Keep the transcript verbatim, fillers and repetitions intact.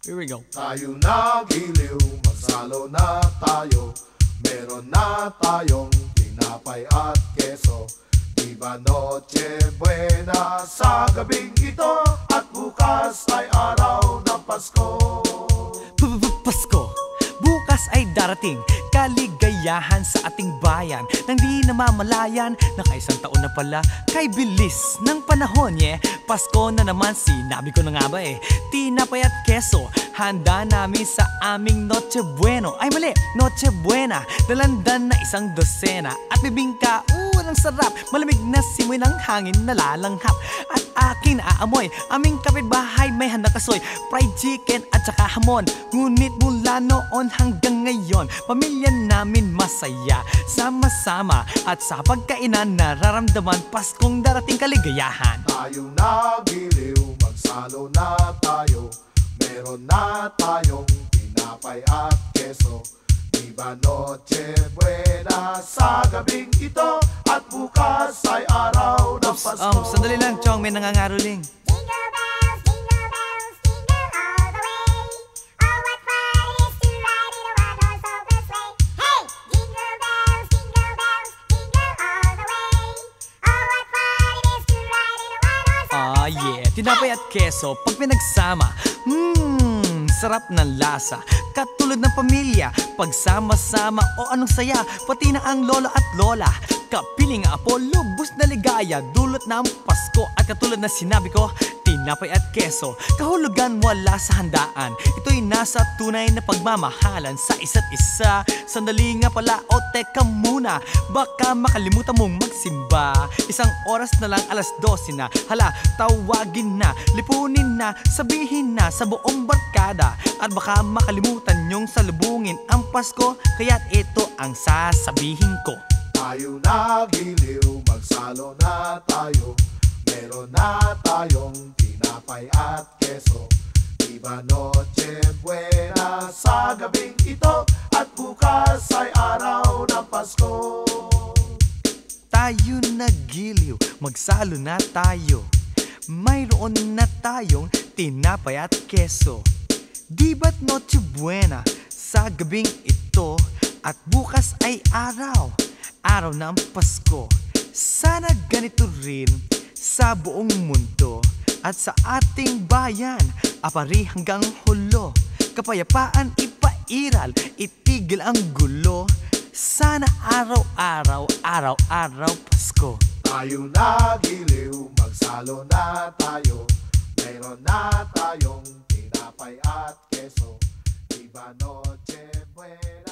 Here we go. Tayo nagiliw, magsalo na tayo. Meron na tayong tinapay at keso. Diba Noche Buena sa gabing ito, at bukas ay araw ng Pasko. Pasko, bukas ay darating kaligayahan sa ating bayan, nang di namamalayan, nakaisang taon na pala kay bilis ng panahon, yeah. Pasko na naman, sinabi ko na nga ba eh. Tinapay at keso, handa namin sa aming Noche Bueno. Ay mali, Noche Buena, dalandan na isang dosena. At bibingka, uh, ang sarap, malamig na simoy ng hangin na lalanghap. At akin aamoy, aming kapitbahay may handa kasoy, fried chicken at saka hamon. Ngunit mula noon hanggang ngayon, pamilya namin masaya, sama-sama at sa pagkainan nararamdaman Paskong darating kaligayahan. Tayong nagiliw, magsalo na tayo. Meron na tayong tinapay at keso. Diba Noche Buena sa gabing ito, at bukas ay araw ng Pasko. Um, sandali lang, Chong, may nangangaroling. Ah, yeah, tinapay at keso, pag pinagsama, mmm, sarap ng lasa. Katulad ng pamilya, pagsama-sama o anong saya, pati na ang lolo at lola. Kapiling apo, lubos na ligaya, dulot na ang Pasko. At katulad na sinabi ko, tinapay at keso, kahulugan wala sa handaan. Ito'y nasa tunay na pagmamahalan sa isa't isa. Sandali nga pala, o teka muna, baka makalimutan mong magsimba. Isang oras na lang, alas dose na. Hala, tawagin na, lipunin na, sabihin na sa buong barkada. At baka makalimutan nyong salubungin ang Pasko, kaya't ito ang sasabihin ko. Tayo nagiliw, magsalo na tayo. Meron na tayong tinapay at keso. Diba Noche Buena sa gabing ito, at bukas ay araw ng Pasko. Tayo nagiliw, magsalo na tayo. Mayroon na tayong tinapay at keso. Di ba't Noche Buena sa gabing ito, at bukas ay araw, araw ng Pasko. Sana ganito rin sa buong mundo at sa ating bayan, apari hanggang hulo. Kapayapaan ipairal, itigil ang gulo. Sana araw-araw, araw-araw Pasko. Tayo nagiliw, magsalo na tayo. Mayroon na tayong tinapay at keso. Diba Noche Buena